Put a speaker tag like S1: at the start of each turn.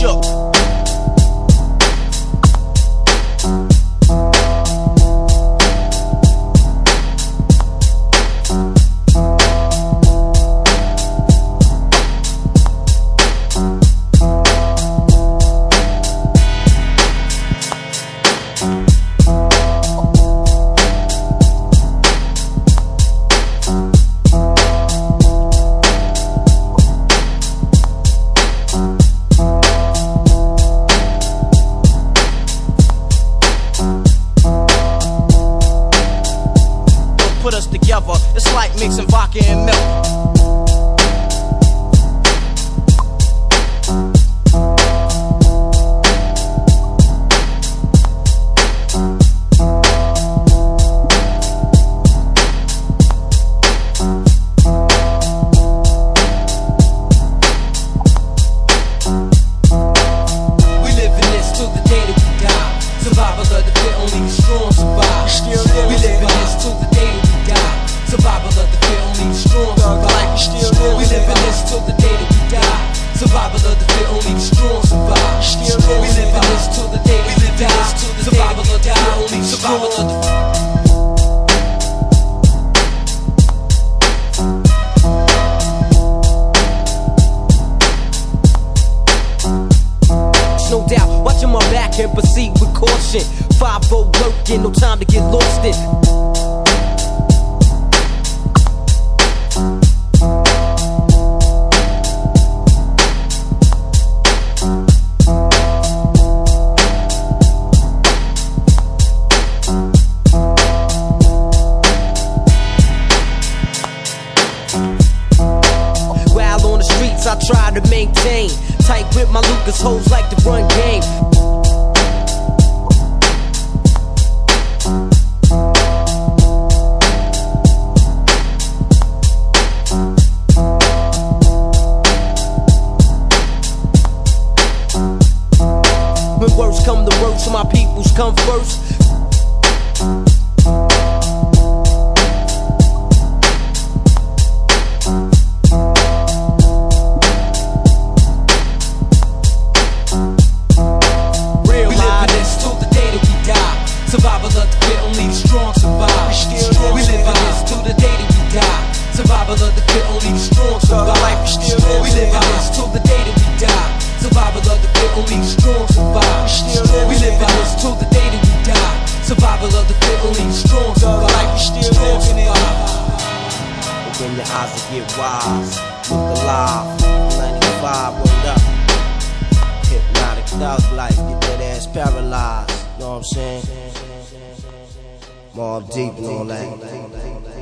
S1: shook. Put us together, it's like mixing vodka and milk. We live in this till the day that we die. Survival of the fit, only the strong survive. We live in this till the day that we die. Survival of the fit, only the strong survive. We live in this till the day that we die. Survival of the fit, only the strong survive. We live in this till the day that we die. Survival of the fit, only the survival of the no doubt, watching my back and proceed with caution. 5-0 working, no time to get lost in. While on the streets, I try to maintain tight with my Lucas, hoes like to run game. When worst come to worst, my peoples come first. Survival of the fit, only the strong survive. We live in this till the day that we die. Survival of the fit, only the strong survive. We live in this till the day that we die. Survival of the fit, only the strong survive. We live in this till the day that we die. Survival of the fit, only the strong survive. Open your eyes and get wise. Look alive. 95, word up. Hypnotic thug life, get that ass paralyzed. Know what I'm saying? Mobb Deep and all that.